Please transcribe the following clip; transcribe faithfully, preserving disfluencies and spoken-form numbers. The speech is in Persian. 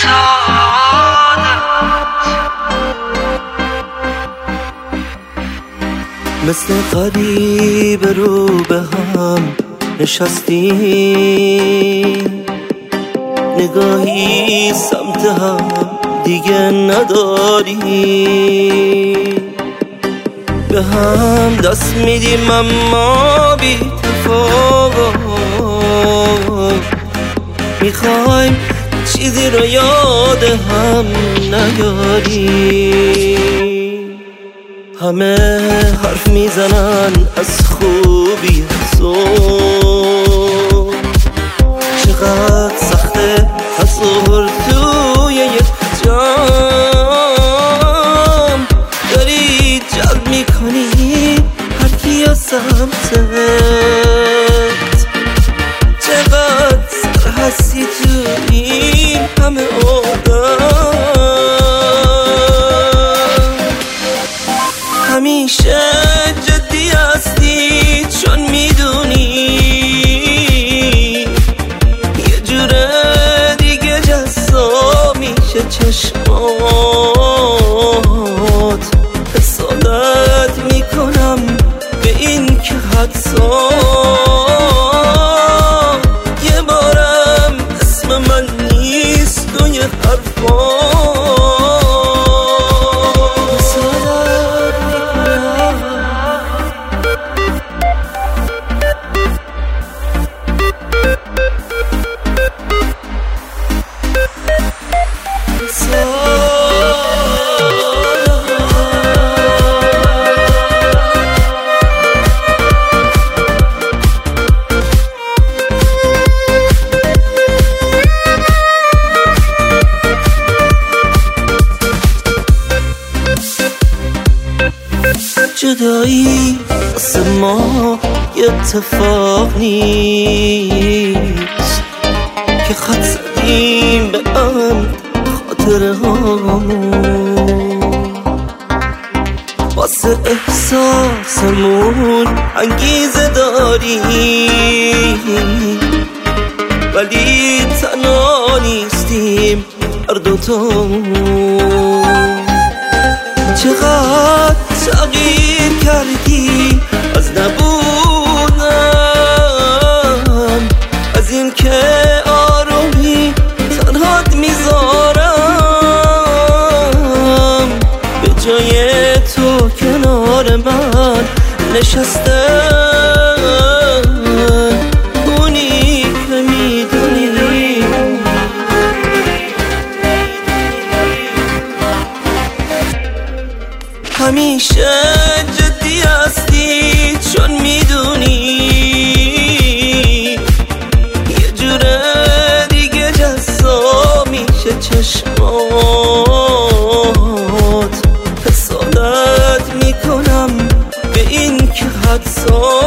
مثل غریب رو به هم نشستیم، نگاهی سمت هم دیگه نداریم، به هم دست میدیم اما بی تفاوت، میخوایم چیزی رو یاد هم نیاریم. همه حرف میزنن از خوبی تو، چقدر سخته تصور توی یک جام، داری جلب میکنی هر کی از سمتت، چقدر سر هستی تو این همه آدم، همیشه جدی هستی چون میدونی یه جوره دیگه جذاب میشه چشمات، حسادت میکنم به این که حدسا یه بارم اسم من نیست توی حرفا، جدایی واسه ما یه اتفاق نیست که خط زدیم به هم خاطره هامون، واسه احساسمون انگیزه داریم، ولی تنها نیستیم هر دوتامون. چقدر تغییر کردی از نبودم، از این که آرومی تنهات میذارم، به جای تو کنار من نشسته اونی که میدونی همیشه جدی هستی چون میدونی یه جوره دیگه جذاب میشه چشمات، حسادت میکنم به این که حدسا